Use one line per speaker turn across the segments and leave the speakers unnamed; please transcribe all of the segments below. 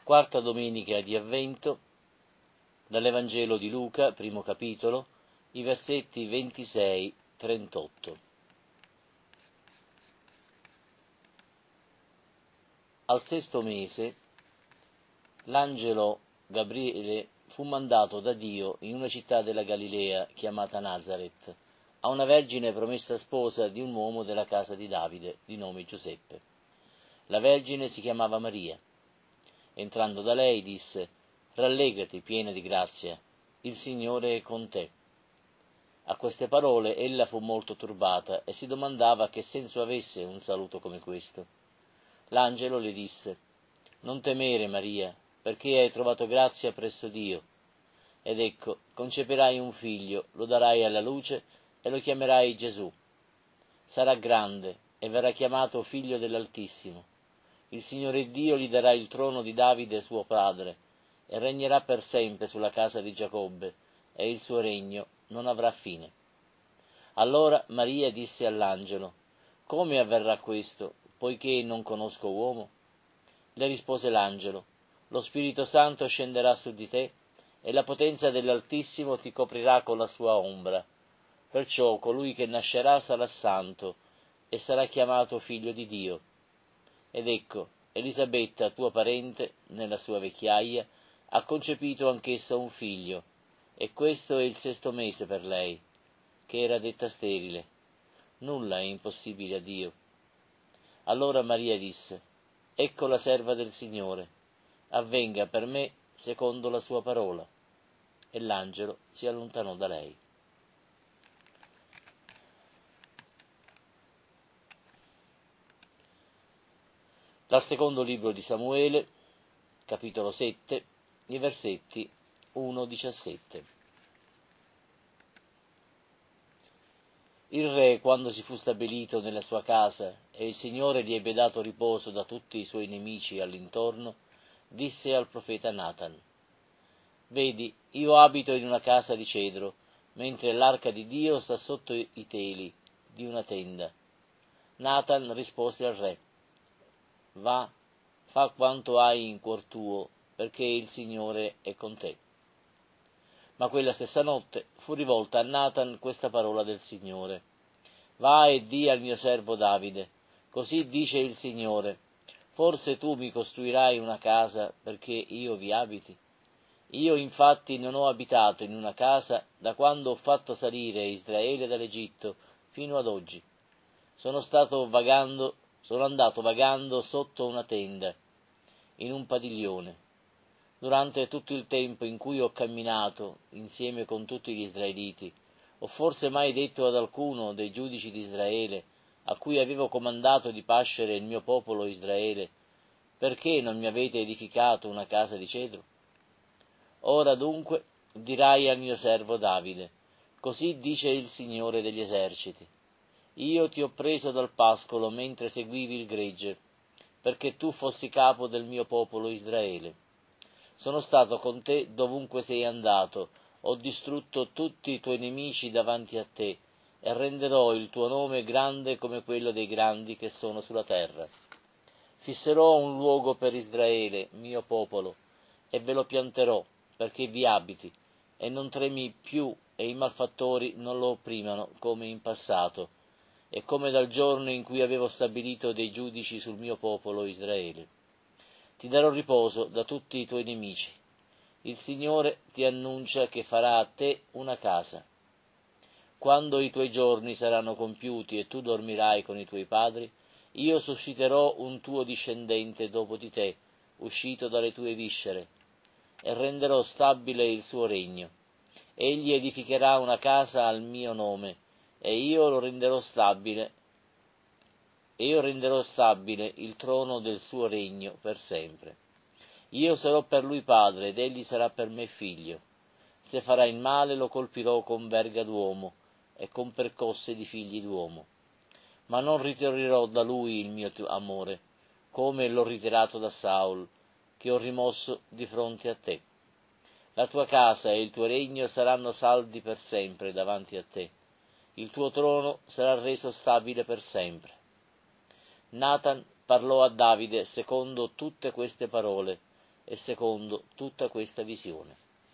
Quarta domenica di Avvento, dall'Evangelo di Luca, primo capitolo, i versetti 26-38. Al sesto mese, l'angelo Gabriele fu mandato da Dio in una città della Galilea chiamata Nazaret, a una vergine promessa sposa di un uomo della casa di Davide, di nome Giuseppe. La vergine si chiamava Maria. Entrando da lei disse: «Rallegrati, piena di grazia, il Signore è con te». A queste parole ella fu molto turbata e si domandava che senso avesse un saluto come questo. L'angelo le disse: «Non temere, Maria, perché hai trovato grazia presso Dio. Ed ecco, conceperai un figlio, lo darai alla luce e lo chiamerai Gesù. Sarà grande e verrà chiamato Figlio dell'Altissimo. Il Signore Dio gli darà il trono di Davide suo padre, e regnerà per sempre sulla casa di Giacobbe, e il suo regno non avrà fine». Allora Maria disse all'angelo: «Come avverrà questo, poiché non conosco uomo?» Le rispose l'angelo: «Lo Spirito Santo scenderà su di te, e la potenza dell'Altissimo ti coprirà con la sua ombra. Perciò colui che nascerà sarà santo, e sarà chiamato Figlio di Dio. Ed ecco, Elisabetta, tua parente, nella sua vecchiaia, ha concepito anch'essa un figlio, e questo è il sesto mese per lei, che era detta sterile. Nulla è impossibile a Dio». Allora Maria disse: «Ecco la serva del Signore, avvenga per me secondo la sua parola». E l'angelo si allontanò da lei. Dal secondo libro di Samuele, capitolo 7, i versetti 1-17. Il re, quando si fu stabilito nella sua casa e il Signore gli ebbe dato riposo da tutti i suoi nemici all'intorno, disse al profeta Natan: «Vedi, io abito in una casa di cedro, mentre l'arca di Dio sta sotto i teli di una tenda». Natan rispose al re: «Va, fa quanto hai in cuor tuo, perché il Signore è con te». Ma quella stessa notte fu rivolta a Natan questa parola del Signore: «Va e di al mio servo Davide, così dice il Signore: forse tu mi costruirai una casa perché io vi abiti? Io infatti non ho abitato in una casa da quando ho fatto salire Israele dall'Egitto fino ad oggi. Sono andato vagando sotto una tenda, in un padiglione. Durante tutto il tempo in cui ho camminato insieme con tutti gli israeliti, ho forse mai detto ad alcuno dei giudici di Israele, a cui avevo comandato di pascere il mio popolo Israele: perché non mi avete edificato una casa di cedro? Ora dunque dirai al mio servo Davide: così dice il Signore degli eserciti: io ti ho preso dal pascolo mentre seguivi il gregge, perché tu fossi capo del mio popolo Israele. Sono stato con te dovunque sei andato, ho distrutto tutti i tuoi nemici davanti a te, e renderò il tuo nome grande come quello dei grandi che sono sulla terra. Fisserò un luogo per Israele, mio popolo, e ve lo pianterò, perché vi abiti, e non tremi più, e i malfattori non lo opprimano come in passato, e come dal giorno in cui avevo stabilito dei giudici sul mio popolo Israele. Ti darò riposo da tutti i tuoi nemici. Il Signore ti annuncia che farà a te una casa. Quando i tuoi giorni saranno compiuti e tu dormirai con i tuoi padri, io susciterò un tuo discendente dopo di te, uscito dalle tue viscere, e renderò stabile il suo regno. Egli edificherà una casa al mio nome, e io renderò stabile il trono del suo regno per sempre. Io sarò per lui padre, ed egli sarà per me figlio. Se farà il male lo colpirò con verga d'uomo e con percosse di figli d'uomo. Ma non ritirerò da lui il mio amore, come l'ho ritirato da Saul, che ho rimosso di fronte a te. La tua casa e il tuo regno saranno saldi per sempre davanti a te. Il tuo trono sarà reso stabile per sempre». Natan parlò a Davide secondo tutte queste parole, e secondo tutta questa visione.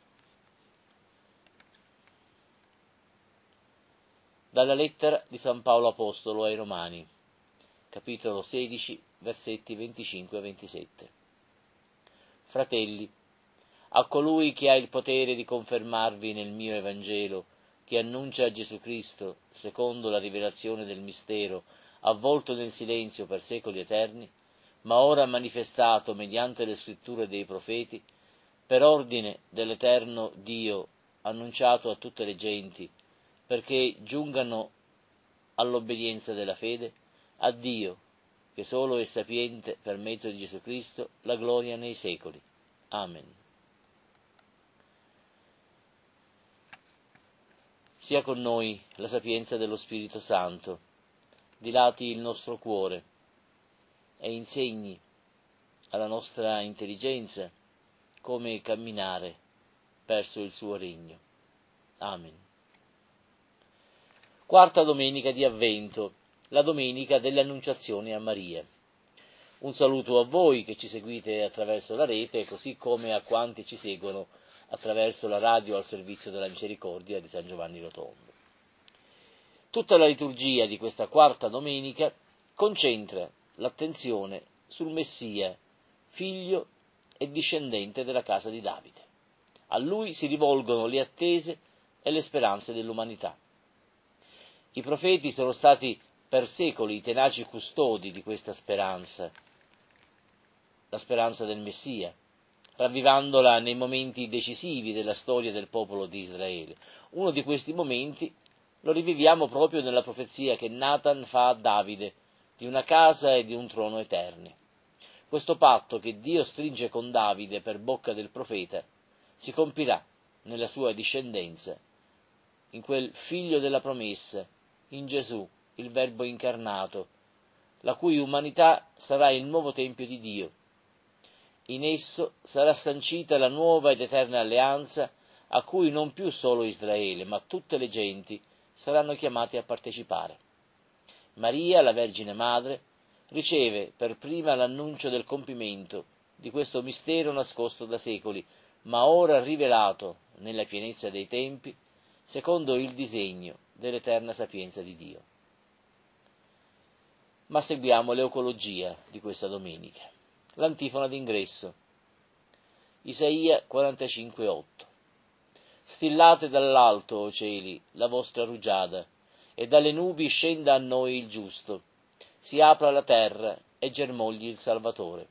Dalla lettera di San Paolo Apostolo ai Romani, capitolo 16, versetti 25 e 27. Fratelli, a colui che ha il potere di confermarvi nel mio Evangelo, che annuncia Gesù Cristo, secondo la rivelazione del mistero, avvolto nel silenzio per secoli eterni, ma ora manifestato mediante le scritture dei profeti, per ordine dell'eterno Dio, annunciato a tutte le genti, perché giungano all'obbedienza della fede, a Dio, che solo è sapiente per mezzo di Gesù Cristo, la gloria nei secoli. Amen. Sia con noi la sapienza dello Spirito Santo, dilati il nostro cuore e insegni alla nostra intelligenza come camminare verso il suo regno. Amen. Quarta domenica di Avvento, la domenica delle Annunciazioni a Maria. Un saluto a voi che ci seguite attraverso la rete, così come a quanti ci seguono attraverso la radio al servizio della misericordia di San Giovanni Rotondo. Tutta la liturgia di questa quarta domenica concentra l'attenzione sul Messia, figlio e discendente della casa di Davide. A lui si rivolgono le attese e le speranze dell'umanità. I profeti sono stati per secoli i tenaci custodi di questa speranza, la speranza del Messia, ravvivandola nei momenti decisivi della storia del popolo di Israele. Uno di questi momenti lo riviviamo proprio nella profezia che Natan fa a Davide di una casa e di un trono eterni. Questo patto che Dio stringe con Davide per bocca del profeta si compirà nella sua discendenza, in quel figlio della promessa, in Gesù, il Verbo incarnato, la cui umanità sarà il nuovo Tempio di Dio. In esso sarà sancita la nuova ed eterna alleanza a cui non più solo Israele, ma tutte le genti saranno chiamati a partecipare. Maria, la Vergine Madre, riceve per prima l'annuncio del compimento di questo mistero nascosto da secoli, ma ora rivelato nella pienezza dei tempi, secondo il disegno dell'eterna sapienza di Dio. Ma seguiamo l'eucologia di questa domenica. L'antifona d'ingresso. Isaia 45,8. Stillate dall'alto, o cieli, la vostra rugiada, e dalle nubi scenda a noi il giusto, si apra la terra e germogli il Salvatore.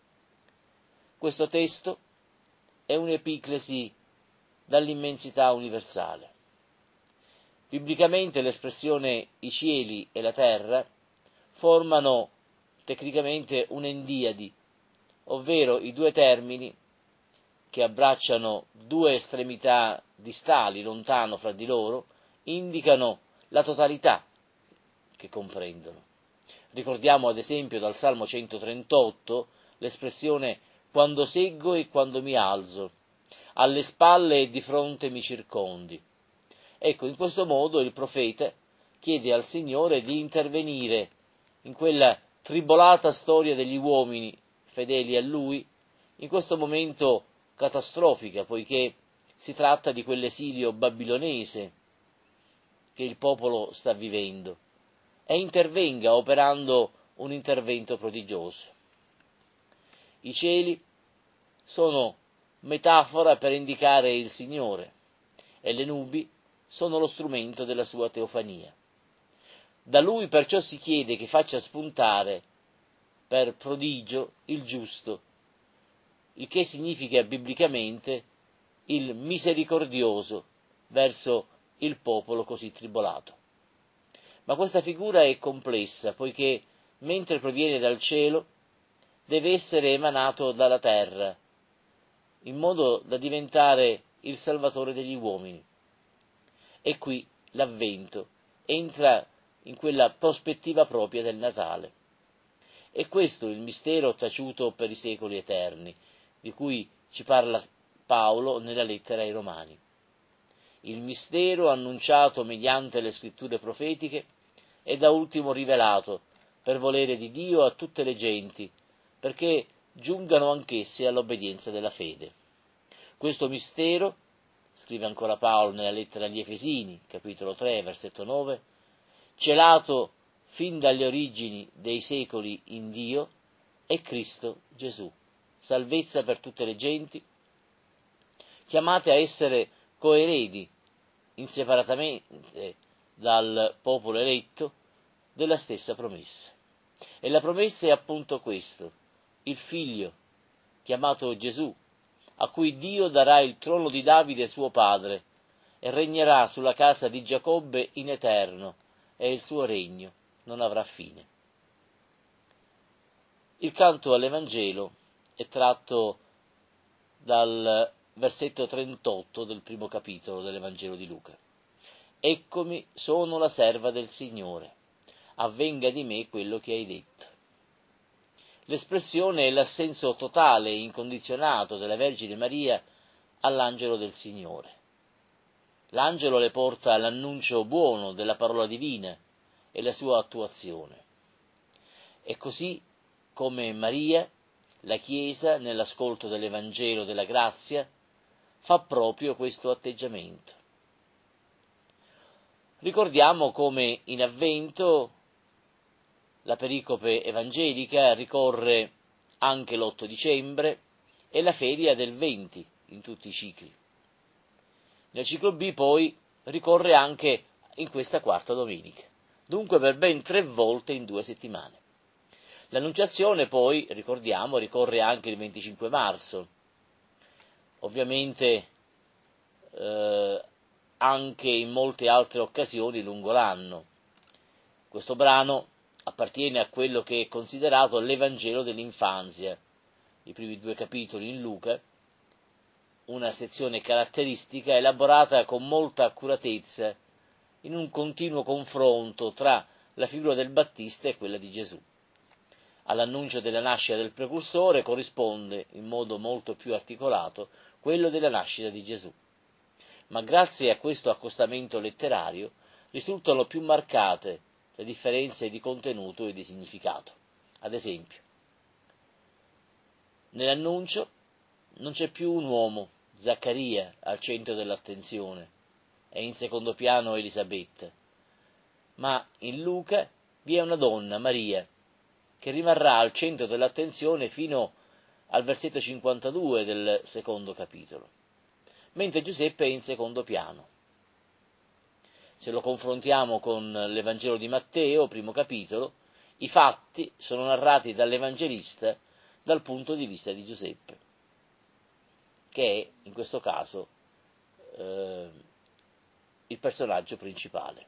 Questo testo è un'epiclesi dall'immensità universale. Biblicamente l'espressione i cieli e la terra formano tecnicamente un'endiadi, ovvero i due termini che abbracciano due estremità distali, lontano fra di loro, indicano la totalità che comprendono. Ricordiamo ad esempio dal Salmo 138 l'espressione quando seggo e quando mi alzo, alle spalle e di fronte mi circondi. Ecco, in questo modo il profeta chiede al Signore di intervenire in quella tribolata storia degli uomini fedeli a Lui, in questo momento catastrofica, poiché si tratta di quell'esilio babilonese che il popolo sta vivendo, e intervenga operando un intervento prodigioso. I cieli sono metafora per indicare il Signore e le nubi sono lo strumento della sua teofania. Da Lui perciò si chiede che faccia spuntare per prodigio il giusto, il che significa biblicamente il misericordioso verso il popolo così tribolato. Ma questa figura è complessa, poiché mentre proviene dal cielo, deve essere emanato dalla terra, in modo da diventare il Salvatore degli uomini. E qui l'Avvento entra in quella prospettiva propria del Natale. E questo è il mistero taciuto per i secoli eterni, di cui ci parla Paolo nella lettera ai Romani. Il mistero annunciato mediante le scritture profetiche e da ultimo rivelato per volere di Dio a tutte le genti, perché giungano anch'essi all'obbedienza della fede. Questo mistero, scrive ancora Paolo nella lettera agli Efesini, capitolo 3, versetto 9, celato fin dalle origini dei secoli in Dio, è Cristo Gesù, salvezza per tutte le genti, chiamate a essere coeredi inseparatamente dal popolo eletto della stessa promessa. E la promessa è appunto questo: il Figlio, chiamato Gesù, a cui Dio darà il trono di Davide suo padre, e regnerà sulla casa di Giacobbe in eterno, e il suo regno non avrà fine. Il canto all'Evangelo è tratto dal versetto 38 del primo capitolo dell'Evangelo di Luca. Eccomi, sono la serva del Signore, avvenga di me quello che hai detto. L'espressione è l'assenso totale e incondizionato della Vergine Maria all'angelo del Signore. L'angelo le porta l'annuncio buono della parola divina e la sua attuazione. E così come Maria, la Chiesa, nell'ascolto dell'Evangelo della grazia, fa proprio questo atteggiamento. Ricordiamo come in Avvento la pericope evangelica ricorre anche l'8 dicembre e la feria del 20 in tutti i cicli. Nel ciclo B poi ricorre anche in questa quarta domenica, dunque per ben 3 volte in 2 settimane. L'Annunciazione poi, ricordiamo, ricorre anche il 25 marzo, ovviamente anche in molte altre occasioni lungo l'anno. Questo brano appartiene a quello che è considerato l'Evangelo dell'infanzia, i primi 2 capitoli in Luca, una sezione caratteristica elaborata con molta accuratezza in un continuo confronto tra la figura del Battista e quella di Gesù. All'annuncio della nascita del precursore corrisponde, in modo molto più articolato, quello della nascita di Gesù. Ma grazie a questo accostamento letterario risultano più marcate le differenze di contenuto e di significato. Ad esempio, nell'annuncio non c'è più un uomo, Zaccaria, al centro dell'attenzione, è in secondo piano Elisabetta, ma in Luca vi è una donna, Maria, che rimarrà al centro dell'attenzione fino al versetto 52 del secondo capitolo, mentre Giuseppe è in secondo piano. Se lo confrontiamo con l'Evangelo di Matteo, primo capitolo, i fatti sono narrati dall'Evangelista dal punto di vista di Giuseppe, che è, in questo caso, il personaggio principale.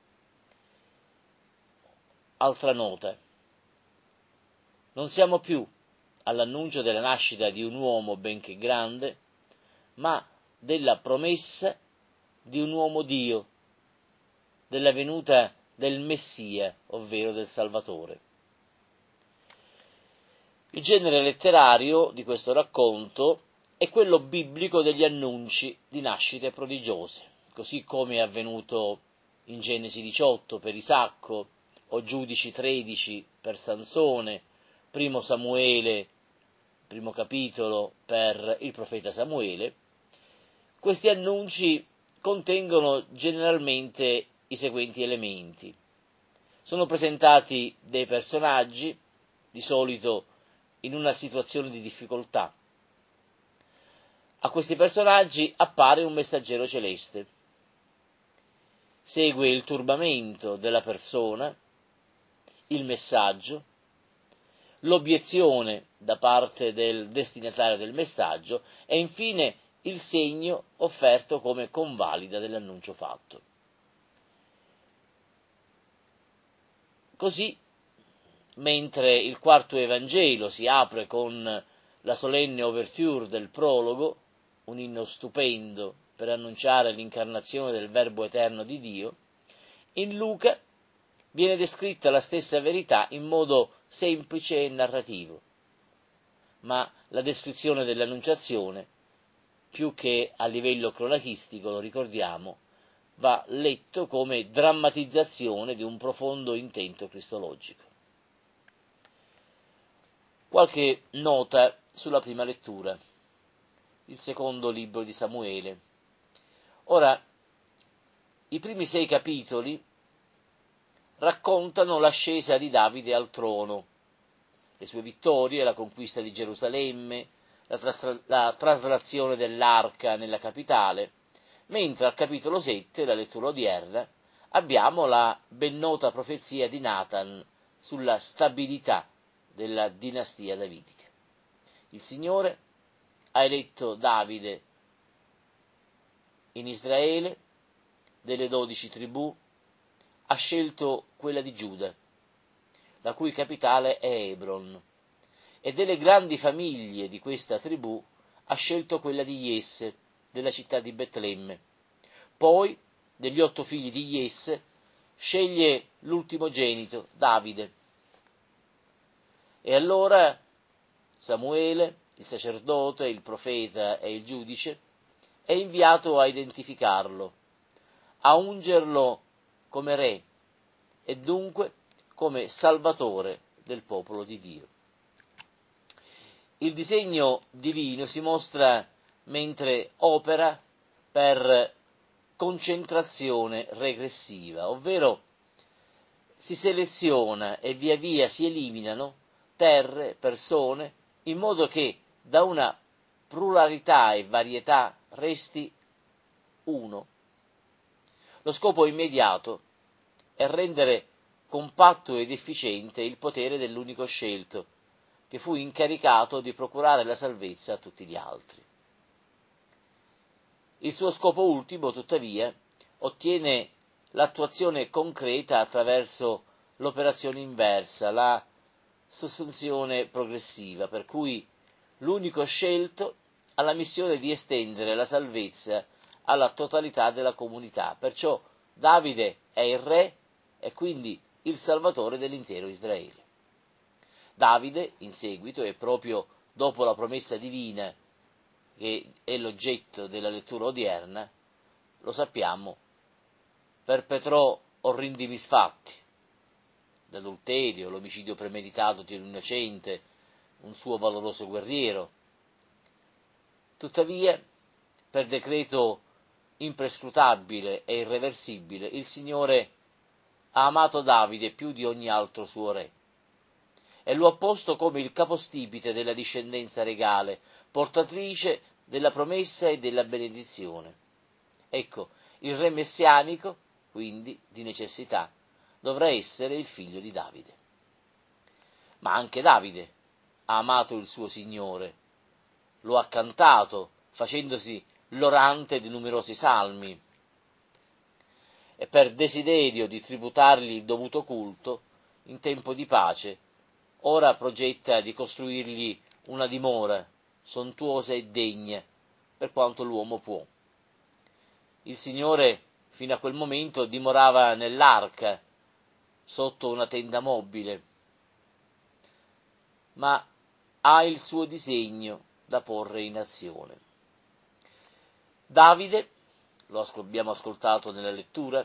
Altra nota: non siamo più all'annuncio della nascita di un uomo benché grande, ma della promessa di un uomo Dio, della venuta del Messia, ovvero del Salvatore. Il genere letterario di questo racconto è quello biblico degli annunci di nascite prodigiose, così come è avvenuto in Genesi 18 per Isacco, o Giudici 13 per Sansone, primo Samuele, primo capitolo per il profeta Samuele. Questi annunci contengono generalmente i seguenti elementi. Sono presentati dei personaggi, di solito in una situazione di difficoltà. A questi personaggi appare un messaggero celeste. Segue il turbamento della persona, il messaggio, l'obiezione da parte del destinatario del messaggio e infine il segno offerto come convalida dell'annuncio fatto. Così, mentre il quarto Evangelo si apre con la solenne ouverture del prologo, un inno stupendo per annunciare l'incarnazione del Verbo eterno di Dio, in Luca viene descritta la stessa verità in modo semplice e narrativo, ma la descrizione dell'annunciazione, più che a livello cronachistico, lo ricordiamo, va letto come drammatizzazione di un profondo intento cristologico. Qualche nota sulla prima lettura, il secondo libro di Samuele. Ora, i primi 6 capitoli raccontano l'ascesa di Davide al trono, le sue vittorie, la conquista di Gerusalemme, la traslazione dell'arca nella capitale, mentre al capitolo 7, la lettura odierna, abbiamo la ben nota profezia di Natan sulla stabilità della dinastia davidica. Il Signore ha eletto Davide in Israele, delle 12 tribù, ha scelto quella di Giuda, la cui capitale è Hebron, e delle grandi famiglie di questa tribù ha scelto quella di Jesse, della città di Betlemme. Poi, degli 8 figli di Jesse, sceglie l'ultimogenito, Davide. E allora Samuele, il sacerdote, il profeta e il giudice, è inviato a identificarlo, a ungerlo come re e dunque come salvatore del popolo di Dio. Il disegno divino si mostra mentre opera per concentrazione regressiva, ovvero si seleziona e via via si eliminano terre, persone, in modo che da una pluralità e varietà resti uno. Lo scopo immediato è rendere compatto ed efficiente il potere dell'unico scelto, che fu incaricato di procurare la salvezza a tutti gli altri. Il suo scopo ultimo, tuttavia, ottiene l'attuazione concreta attraverso l'operazione inversa, la sussunzione progressiva, per cui l'unico scelto ha la missione di estendere la salvezza alla totalità della comunità. Perciò Davide è il re e quindi il salvatore dell'intero Israele. Davide, in seguito, e proprio dopo la promessa divina, che è l'oggetto della lettura odierna, lo sappiamo, perpetrò orrendi misfatti, l'adulterio, l'omicidio premeditato di un innocente, un suo valoroso guerriero. Tuttavia, per decreto imprescrutabile e irreversibile, il Signore ha amato Davide più di ogni altro suo re e lo ha posto come il capostipite della discendenza regale, portatrice della promessa e della benedizione. Ecco, il re messianico, quindi, di necessità, dovrà essere il figlio di Davide. Ma anche Davide ha amato il suo Signore, lo ha cantato, facendosi l'orante di numerosi salmi, e per desiderio di tributargli il dovuto culto, in tempo di pace, ora progetta di costruirgli una dimora sontuosa e degna, per quanto l'uomo può. Il Signore, fino a quel momento, dimorava nell'arca, sotto una tenda mobile, ma ha il suo disegno da porre in azione. Davide, lo abbiamo ascoltato nella lettura,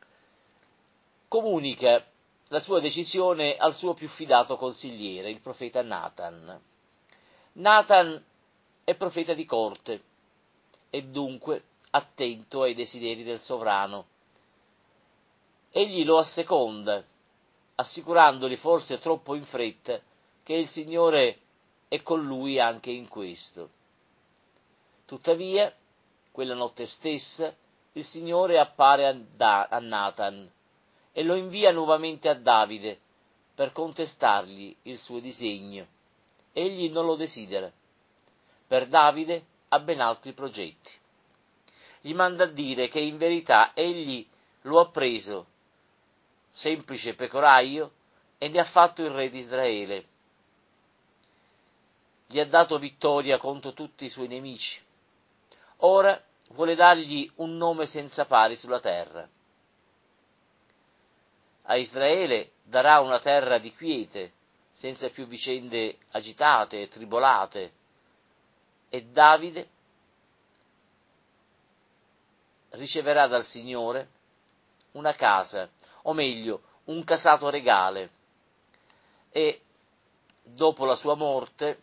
comunica la sua decisione al suo più fidato consigliere, il profeta Natan. Natan è profeta di corte e dunque attento ai desideri del sovrano. Egli lo asseconda, assicurandogli forse troppo in fretta che il Signore è con lui anche in questo. Tuttavia, quella notte stessa, il Signore appare a Natan e lo invia nuovamente a Davide per contestargli il suo disegno. Egli non lo desidera. Per Davide ha ben altri progetti. Gli manda a dire che in verità egli lo ha preso, semplice pecoraio, e ne ha fatto il re di Israele. Gli ha dato vittoria contro tutti i suoi nemici. Ora vuole dargli un nome senza pari sulla terra. A Israele darà una terra di quiete, senza più vicende agitate e tribolate, e Davide riceverà dal Signore una casa, o meglio, un casato regale, e dopo la sua morte,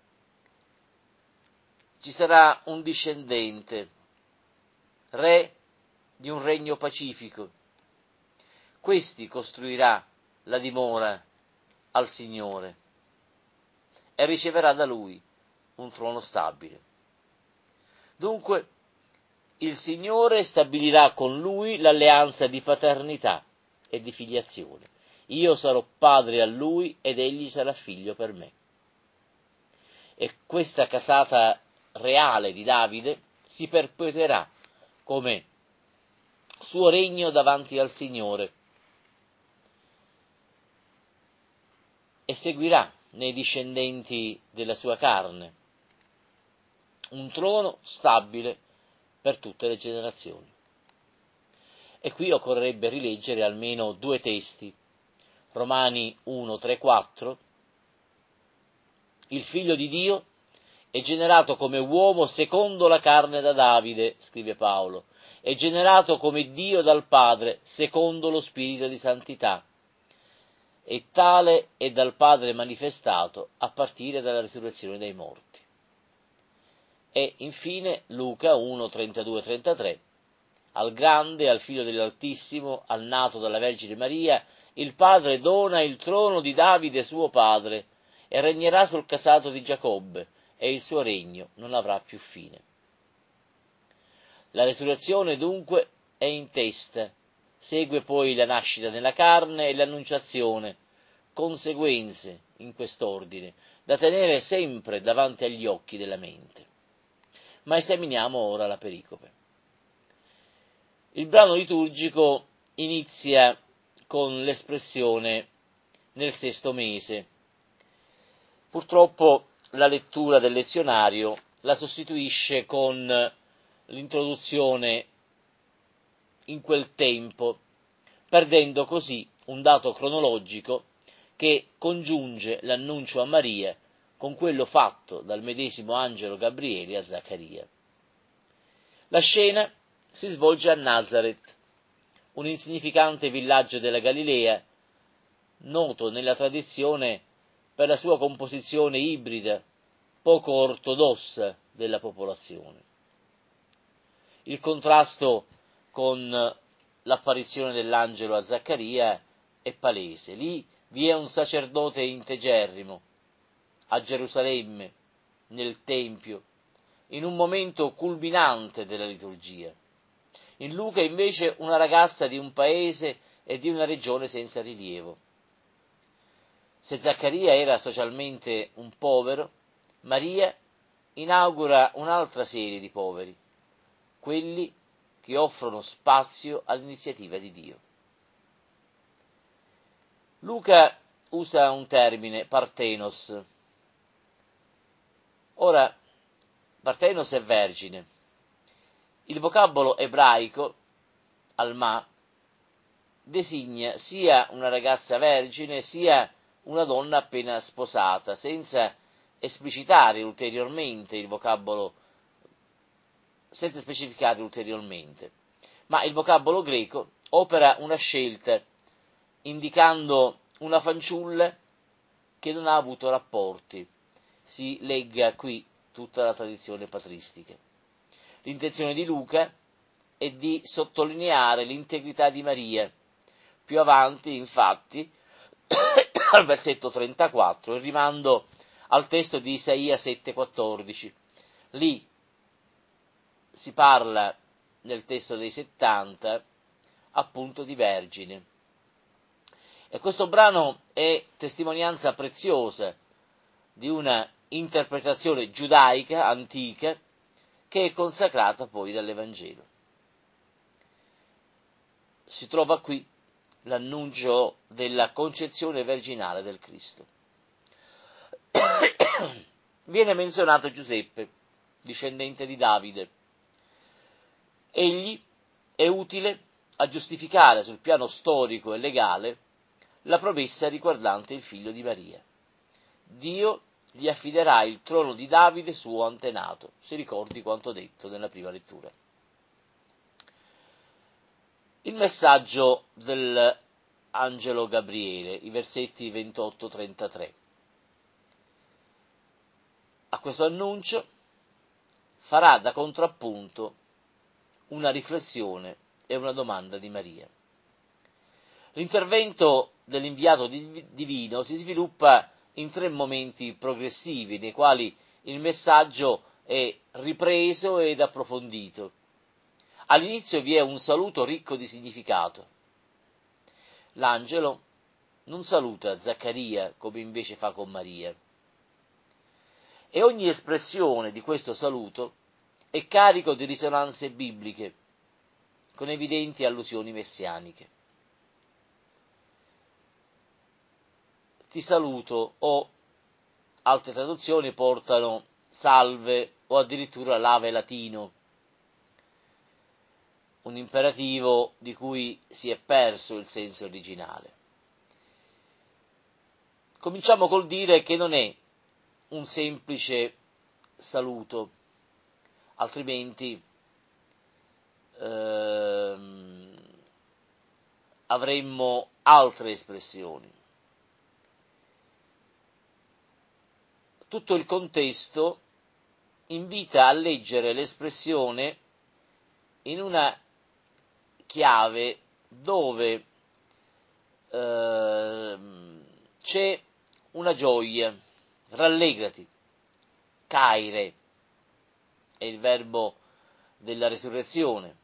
ci sarà un discendente, re di un regno pacifico. Questi costruirà la dimora al Signore e riceverà da lui un trono stabile. Dunque, il Signore stabilirà con lui l'alleanza di paternità e di filiazione. Io sarò padre a lui ed egli sarà figlio per me. E questa casata reale di Davide si perpetuerà come suo regno davanti al Signore e seguirà nei discendenti della sua carne un trono stabile per tutte le generazioni. E qui occorrerebbe rileggere almeno due testi. Romani 1, 3, 4. Il figlio di Dio è generato come uomo secondo la carne da Davide, scrive Paolo, è generato come Dio dal Padre secondo lo spirito di santità, e tale è dal Padre manifestato a partire dalla risurrezione dei morti. E infine Luca 1, 32, 33. Al grande, al figlio dell'Altissimo, al nato dalla Vergine Maria, il Padre dona il trono di Davide suo padre, e regnerà sul casato di Giacobbe, e il suo regno non avrà più fine. La resurrezione dunque è in testa, segue poi la nascita nella carne e l'annunciazione, conseguenze in quest'ordine, da tenere sempre davanti agli occhi della mente. Ma esaminiamo ora la pericope. Il brano liturgico inizia con l'espressione nel sesto mese. Purtroppo la lettura del lezionario la sostituisce con l'introduzione in quel tempo, perdendo così un dato cronologico che congiunge l'annuncio a Maria con quello fatto dal medesimo angelo Gabriele a Zaccaria. La scena si svolge a Nazareth, un insignificante villaggio della Galilea, noto nella tradizione per la sua composizione ibrida, poco ortodossa della popolazione. Il contrasto con l'apparizione dell'angelo a Zaccaria è palese. Lì vi è un sacerdote integerrimo, a Gerusalemme, nel Tempio, in un momento culminante della liturgia. In Luca invece una ragazza di un paese e di una regione senza rilievo. Se Zaccaria era socialmente un povero, Maria inaugura un'altra serie di poveri, quelli che offrono spazio all'iniziativa di Dio. Luca usa un termine, partenos. Ora, partenos è vergine. Il vocabolo ebraico, alma, designa sia una ragazza vergine sia una donna appena sposata, senza esplicitare ulteriormente il vocabolo, senza specificare ulteriormente. Ma il vocabolo greco opera una scelta, indicando una fanciulla che non ha avuto rapporti. Si legga qui tutta la tradizione patristica. L'intenzione di Luca è di sottolineare l'integrità di Maria. Più avanti, infatti, al versetto 34, il rimando al testo di Isaia 7,14. Lì si parla, nel testo dei 70, appunto di vergine. E questo brano è testimonianza preziosa di una interpretazione giudaica, antica, che è consacrata poi dall'Evangelo. Si trova qui l'annuncio della concezione virginale del Cristo. Viene menzionato Giuseppe, discendente di Davide. Egli è utile a giustificare sul piano storico e legale la promessa riguardante il figlio di Maria. Dio gli affiderà il trono di Davide suo antenato, si ricordi quanto detto nella prima lettura. Il messaggio dell'angelo Gabriele, i versetti 28-33. a questo annuncio farà da contrappunto una riflessione e una domanda di Maria. L'intervento dell'inviato divino si sviluppa in 3 momenti progressivi, nei quali il messaggio è ripreso ed approfondito. All'inizio vi è un saluto ricco di significato. L'angelo non saluta Zaccaria come invece fa con Maria. E ogni espressione di questo saluto è carico di risonanze bibliche, con evidenti allusioni messianiche. Ti saluto, o altre traduzioni portano salve o addirittura lave latino, un imperativo di cui si è perso il senso originale. Cominciamo col dire che non è un semplice saluto, altrimenti avremmo altre espressioni. Tutto il contesto invita a leggere l'espressione in una chiave dove c'è una gioia, rallegrati, caire, è il verbo della resurrezione,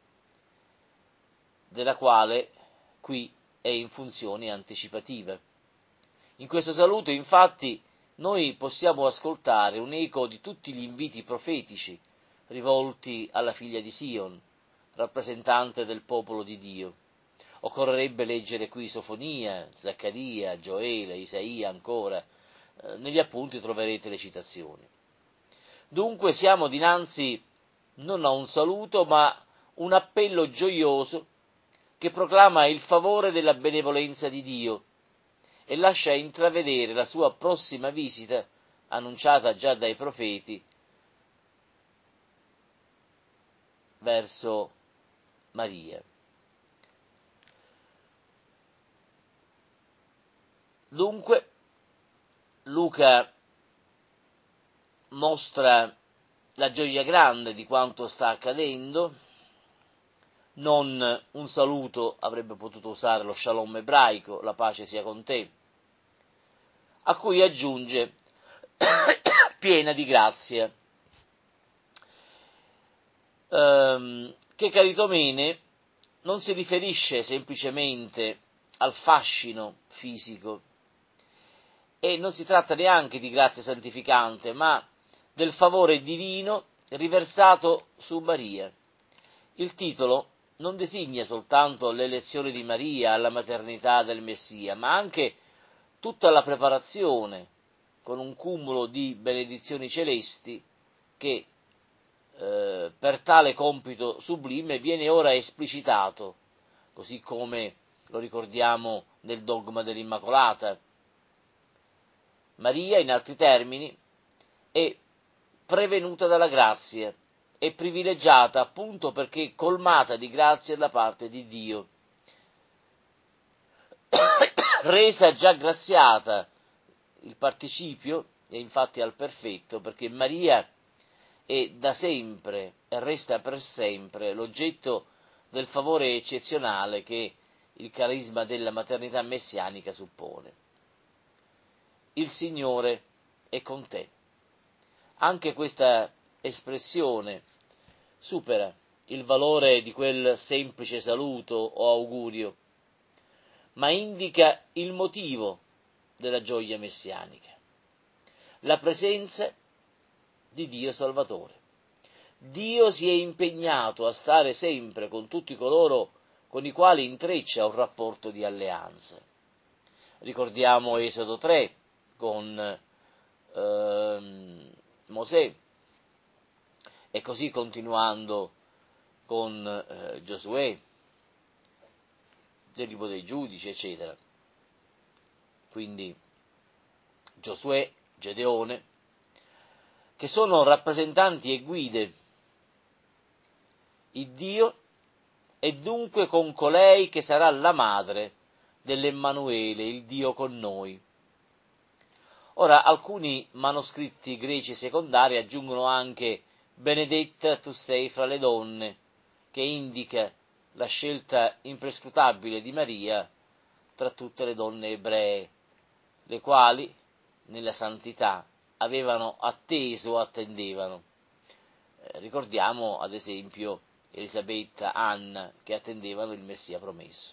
della quale qui è in funzione anticipativa. In questo saluto, infatti, noi possiamo ascoltare un eco di tutti gli inviti profetici rivolti alla figlia di Sion, rappresentante del popolo di Dio. Occorrerebbe leggere qui Sofonia, Zaccaria, Gioele, Isaia ancora. Negli appunti troverete le citazioni. Dunque siamo dinanzi non a un saluto, ma un appello gioioso che proclama il favore della benevolenza di Dio e lascia intravedere la sua prossima visita, annunciata già dai profeti, verso Maria. Dunque, Luca mostra la gioia grande di quanto sta accadendo, non un saluto, avrebbe potuto usare lo shalom ebraico, la pace sia con te, a cui aggiunge piena di grazia, che caritomene non si riferisce semplicemente al fascino fisico e non si tratta neanche di grazia santificante, ma del favore divino riversato su Maria. Il titolo non designa soltanto l'elezione di Maria alla maternità del Messia, ma anche tutta la preparazione, con un cumulo di benedizioni celesti, che per tale compito sublime viene ora esplicitato, così come lo ricordiamo nel dogma dell'Immacolata. Maria, in altri termini, è prevenuta dalla grazia, è privilegiata appunto perché colmata di grazia da parte di Dio, resa già graziata, il participio è infatti al perfetto, perché Maria è da sempre e resta per sempre l'oggetto del favore eccezionale che il carisma della maternità messianica suppone. Il Signore è con te. Anche questa espressione supera il valore di quel semplice saluto o augurio, ma indica il motivo della gioia messianica, la presenza di Dio Salvatore. Dio si è impegnato a stare sempre con tutti coloro con i quali intreccia un rapporto di alleanza. Ricordiamo Esodo 3 con Mosè, e così continuando con Giosuè, del libro dei giudici, eccetera. Quindi Giosuè, Gedeone, che sono rappresentanti e guide. Il Dio è dunque con colei che sarà la madre dell'Emmanuele, il Dio con noi. Ora, alcuni manoscritti greci secondari aggiungono anche benedetta tu sei fra le donne, che indica la scelta imprescrutabile di Maria tra tutte le donne ebree, le quali, nella santità, avevano atteso o attendevano. Ricordiamo, ad esempio, Elisabetta, Anna, che attendevano il Messia promesso.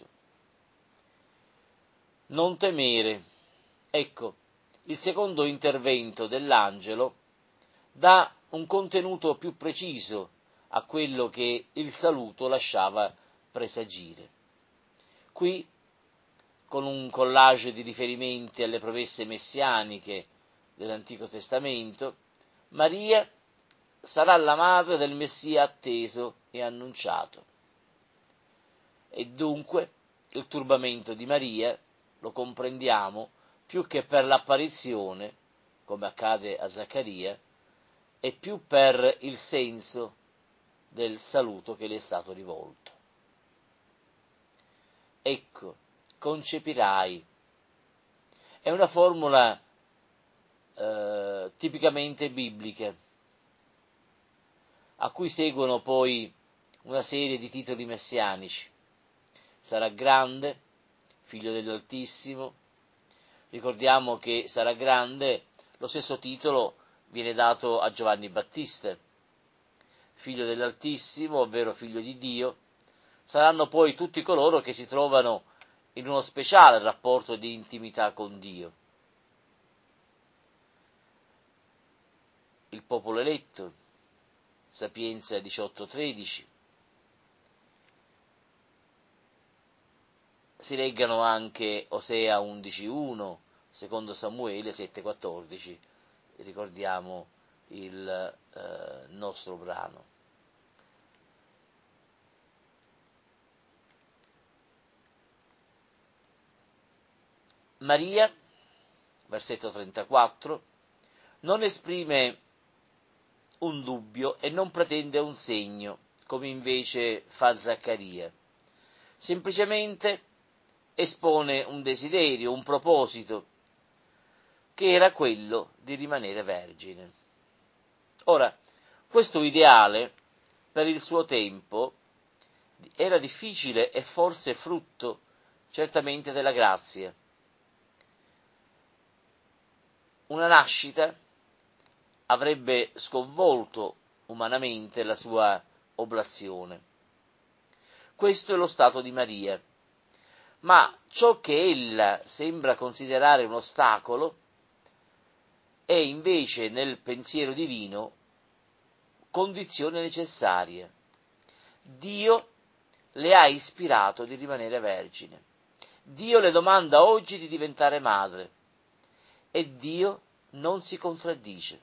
Non temere. Ecco, il secondo intervento dell'angelo dà un contenuto più preciso a quello che il saluto lasciava presagire. Qui, con un collage di riferimenti alle promesse messianiche dell'Antico Testamento, Maria sarà la madre del Messia atteso e annunciato. E dunque il turbamento di Maria lo comprendiamo più che per l'apparizione, come accade a Zaccaria, e più per il senso del saluto che le è stato rivolto. Ecco, concepirai. È una formula tipicamente biblica, a cui seguono poi una serie di titoli messianici. Sarà grande, figlio dell'Altissimo. Ricordiamo che sarà grande, lo stesso titolo viene dato a Giovanni Battista, figlio dell'Altissimo, ovvero figlio di Dio. Saranno poi tutti coloro che si trovano in uno speciale rapporto di intimità con Dio. Il popolo eletto, Sapienza 18:13. Si leggano anche Osea 11:1, secondo Samuele 7:14, ricordiamo il nostro brano. Maria, versetto 34, non esprime un dubbio e non pretende un segno, come invece fa Zaccaria. Semplicemente espone un desiderio, un proposito, che era quello di rimanere vergine. Ora, questo ideale, per il suo tempo, era difficile e forse frutto certamente della grazia. Una nascita avrebbe sconvolto umanamente la sua oblazione. Questo è lo stato di Maria, ma ciò che ella sembra considerare un ostacolo è invece nel pensiero divino condizione necessaria. Dio le ha ispirato di rimanere vergine. Dio le domanda oggi di diventare madre e Dio non si contraddice.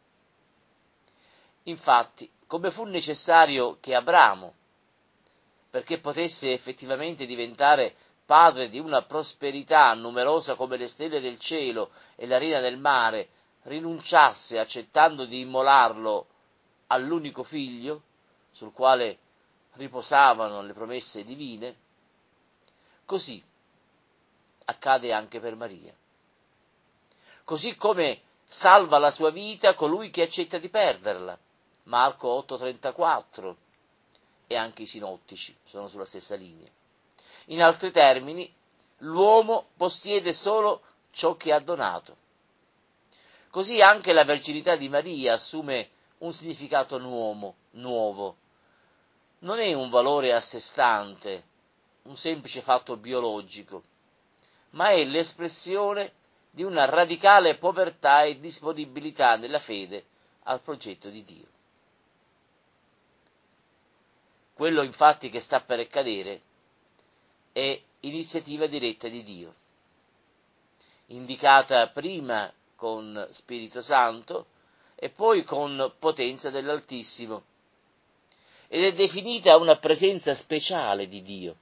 Infatti, come fu necessario che Abramo, perché potesse effettivamente diventare padre di una prosperità numerosa come le stelle del cielo e l'arena del mare, rinunciasse accettando di immolarlo all'unico figlio, sul quale riposavano le promesse divine, così accade anche per Maria. Così come salva la sua vita colui che accetta di perderla, Marco 8:34, e anche i sinottici sono sulla stessa linea. In altri termini, l'uomo possiede solo ciò che ha donato. Così anche la verginità di Maria assume un significato nuovo. Non è un valore a sé stante, un semplice fatto biologico, ma è l'espressione di una radicale povertà e disponibilità nella fede al progetto di Dio. Quello infatti che sta per accadere è iniziativa diretta di Dio, indicata prima con Spirito Santo e poi con potenza dell'Altissimo, ed è definita una presenza speciale di Dio.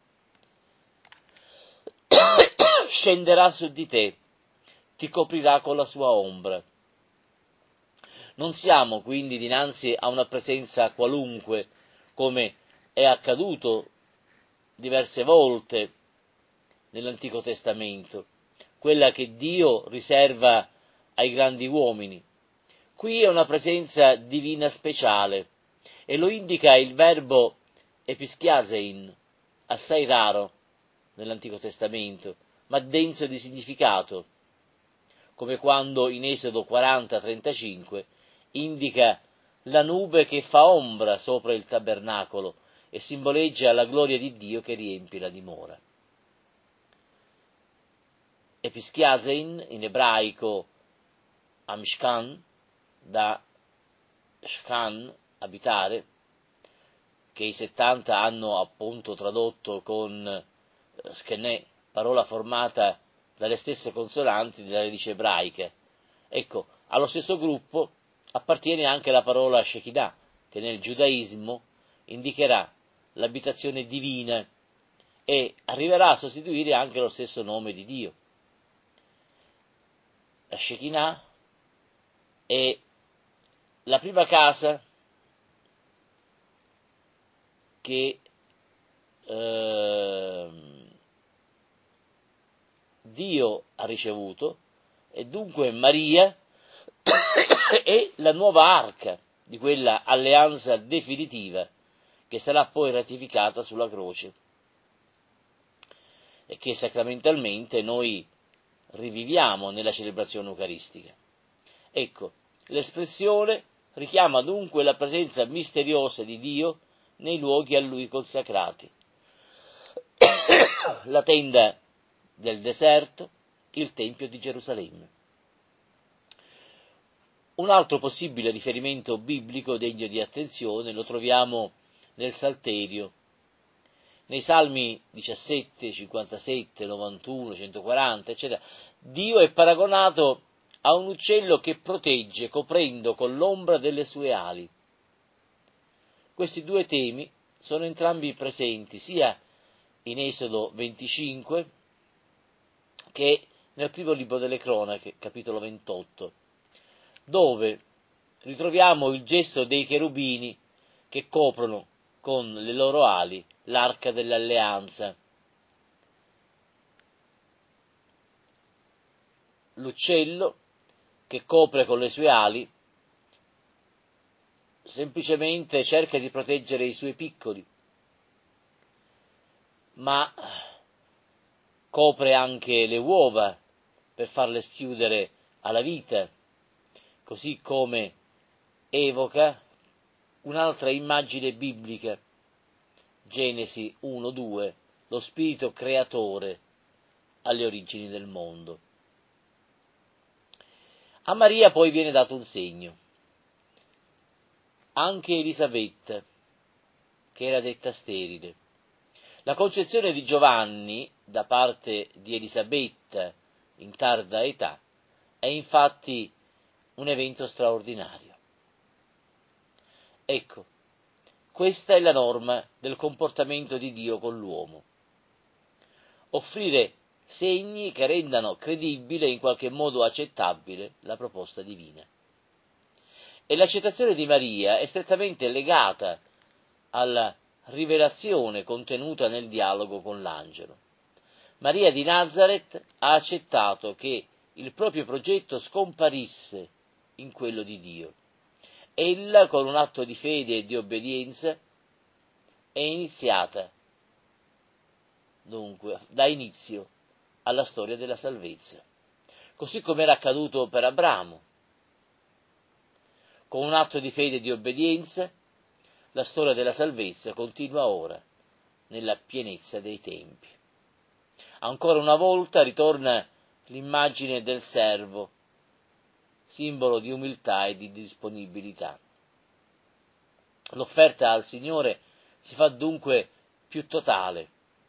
Scenderà su di te, ti coprirà con la sua ombra. Non siamo quindi dinanzi a una presenza qualunque, come è accaduto diverse volte nell'Antico Testamento, quella che Dio riserva ai grandi uomini. Qui è una presenza divina speciale, e lo indica il verbo epischiasein, assai raro nell'Antico Testamento, ma denso di significato, come quando in Esodo 40:35 indica la nube che fa ombra sopra il tabernacolo e simboleggia la gloria di Dio che riempie la dimora. Epischiasein, in ebraico Amishkan, da Shkan, abitare, che i 70 hanno appunto tradotto con Shkeneh, parola formata dalle stesse consonanti della radice ebraica. Ecco, allo stesso gruppo appartiene anche la parola Shekinah, che nel giudaismo indicherà l'abitazione divina e arriverà a sostituire anche lo stesso nome di Dio. La Shekinah è la prima casa che Dio ha ricevuto, e dunque Maria è la nuova arca di quella alleanza definitiva che sarà poi ratificata sulla croce e che sacramentalmente noi riviviamo nella celebrazione eucaristica. Ecco, l'espressione richiama dunque la presenza misteriosa di Dio nei luoghi a Lui consacrati. La tenda del deserto, il Tempio di Gerusalemme. Un altro possibile riferimento biblico degno di attenzione lo troviamo nel Salterio. Nei Salmi 17, 57, 91, 140, eccetera, Dio è paragonato a un uccello che protegge coprendo con l'ombra delle sue ali. Questi due temi sono entrambi presenti sia in Esodo 25 che nel primo libro delle Cronache, capitolo 28, dove ritroviamo il gesto dei cherubini che coprono con le loro ali l'arca dell'alleanza. L'uccello che copre con le sue ali semplicemente cerca di proteggere i suoi piccoli, ma copre anche le uova per farle schiudere alla vita, così come evoca un'altra immagine biblica, Genesi 1:2, lo spirito creatore alle origini del mondo. A Maria poi viene dato un segno. Anche Elisabetta, che era detta sterile. La concezione di Giovanni da parte di Elisabetta in tarda età è infatti un evento straordinario. Ecco, questa è la norma del comportamento di Dio con l'uomo. Offrire segni che rendano credibile e in qualche modo accettabile la proposta divina. E l'accettazione di Maria è strettamente legata alla rivelazione contenuta nel dialogo con l'angelo. Maria di Nazareth ha accettato che il proprio progetto scomparisse in quello di Dio. Ella, con un atto di fede e di obbedienza, è iniziata, dunque, dà inizio alla storia della salvezza, così come era accaduto per Abramo. Con un atto di fede e di obbedienza, la storia della salvezza continua ora, nella pienezza dei tempi. Ancora una volta ritorna l'immagine del servo, simbolo di umiltà e di disponibilità. L'offerta al Signore si fa dunque più totale.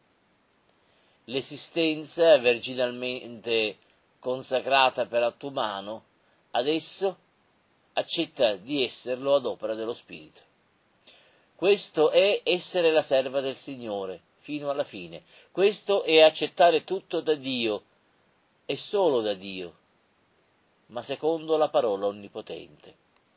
L'esistenza virginalmente consacrata per atto umano, adesso accetta di esserlo ad opera dello Spirito. Questo è essere la serva del Signore fino alla fine. Questo è accettare tutto da Dio e solo da Dio, ma secondo la parola onnipotente.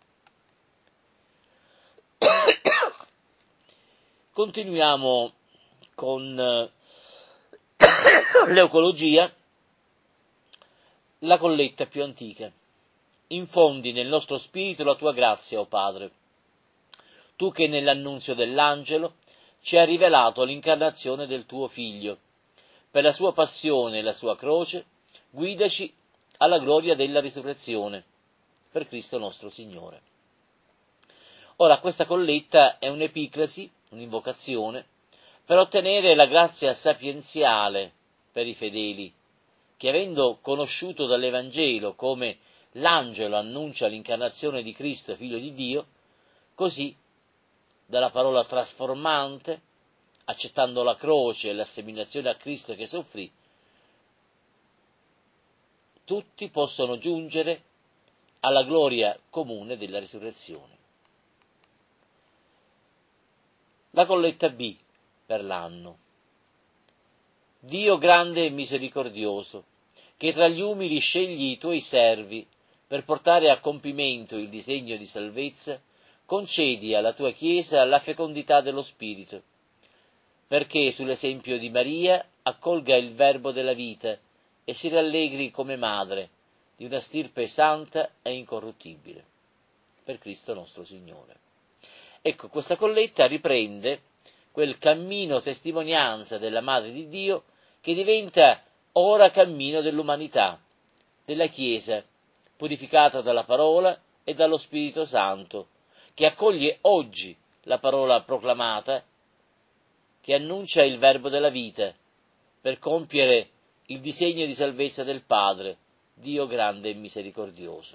Continuiamo con l'eucologia, la colletta più antica. infondi nel nostro spirito la tua grazia, o Padre. Tu che nell'annunzio dell'angelo ci hai rivelato l'incarnazione del tuo Figlio, per la sua passione e la sua croce, guidaci alla gloria della risurrezione, per Cristo nostro Signore. Ora, questa colletta è un'epiclesi, un'invocazione, per ottenere la grazia sapienziale per i fedeli, che avendo conosciuto dall'Evangelo come l'angelo annuncia l'incarnazione di Cristo, Figlio di Dio, così, dalla parola trasformante, accettando la croce e l'assimilazione a Cristo che soffrì, tutti possono giungere alla gloria comune della risurrezione. La colletta B per l'anno. Dio grande e misericordioso, che tra gli umili scegli i tuoi servi per portare a compimento il disegno di salvezza, concedi alla tua Chiesa la fecondità dello Spirito, perché sull'esempio di Maria accolga il verbo della vita e si rallegri come madre di una stirpe santa e incorruttibile. Per Cristo nostro Signore. Ecco, questa colletta riprende quel cammino testimonianza della Madre di Dio che diventa ora cammino dell'umanità, della Chiesa, purificata dalla parola e dallo Spirito Santo, che accoglie oggi la parola proclamata, che annuncia il verbo della vita, per compiere il disegno di salvezza del Padre, Dio grande e misericordioso.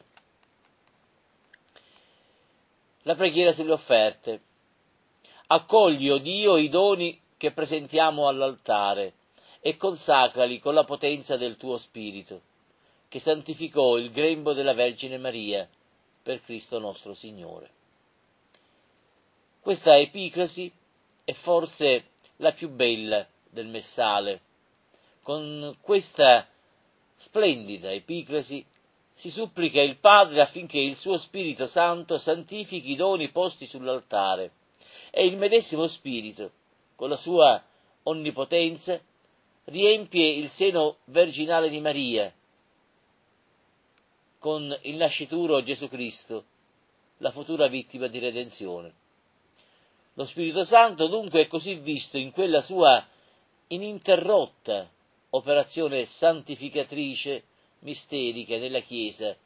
La preghiera sulle offerte. Accogli, o Dio, i doni che presentiamo all'altare e consacrali con la potenza del tuo Spirito, che santificò il grembo della Vergine Maria, per Cristo nostro Signore. Questa epiclesi è forse la più bella del Messale. Con questa splendida epiclesi si supplica il Padre affinché il suo Spirito Santo santifichi i doni posti sull'altare e il medesimo Spirito, con la sua onnipotenza, riempie il seno virginale di Maria con il nascituro Gesù Cristo, la futura vittima di redenzione. Lo Spirito Santo dunque è così visto in quella sua ininterrotta operazione santificatrice misterica nella Chiesa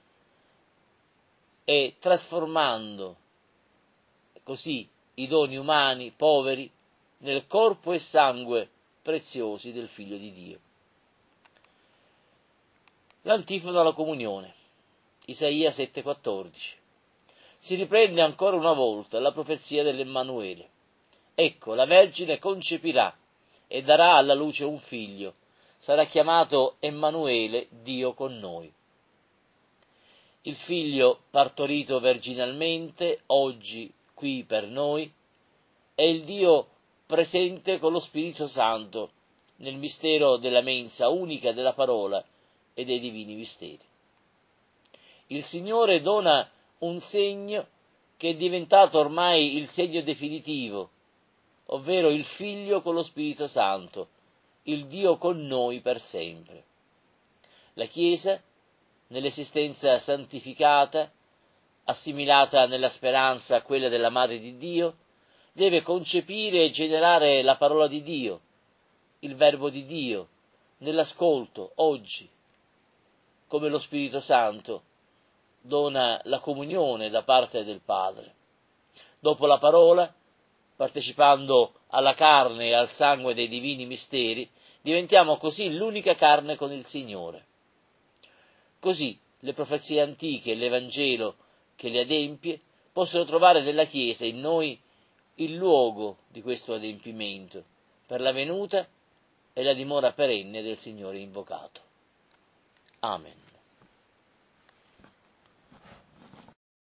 e trasformando così i doni umani poveri nel corpo e sangue preziosi del Figlio di Dio. L'antifona alla comunione, Isaia 7,14. Si riprende ancora una volta la profezia dell'Emmanuele. Ecco, la Vergine concepirà e darà alla luce un figlio, sarà chiamato Emmanuele, Dio con noi. Il figlio partorito virginalmente, oggi qui per noi, è il Dio presente con lo Spirito Santo nel mistero della mensa unica della parola e dei divini misteri. Il Signore dona un segno che è diventato ormai il segno definitivo, ovvero il Figlio con lo Spirito Santo, il Dio con noi per sempre. La Chiesa, nell'esistenza santificata, assimilata nella speranza a quella della Madre di Dio, deve concepire e generare la parola di Dio, il Verbo di Dio, nell'ascolto, oggi, come lo Spirito Santo dona la comunione da parte del Padre. Dopo la parola, partecipando alla carne e al sangue dei divini misteri, diventiamo così l'unica carne con il Signore. Così le profezie antiche e l'Evangelo che le adempie possono trovare nella Chiesa in noi il luogo di questo adempimento, per la venuta e la dimora perenne del Signore invocato. Amen.